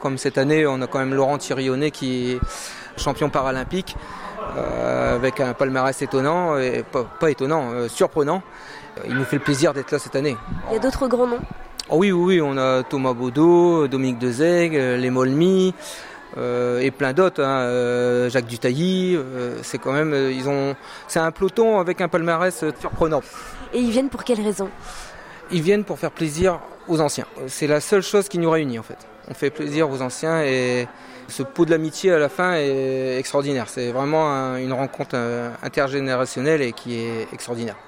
Comme cette année, on a quand même Laurent Thirionnet qui est champion paralympique avec un palmarès étonnant, et pas étonnant, surprenant. Il nous fait le plaisir d'être là cette année. Il y a d'autres grands noms ? Oh oui, on a Thomas Baudot, Dominique Dezeg, les Molmy et plein d'autres, Jacques Dutailly. C'est quand même, c'est un peloton avec un palmarès surprenant. Et ils viennent pour quelles raisons ? Ils viennent pour faire plaisir aux anciens. C'est la seule chose qui nous réunit en fait. On fait plaisir aux anciens et ce pot de l'amitié à la fin est extraordinaire. C'est vraiment une rencontre intergénérationnelle et qui est extraordinaire.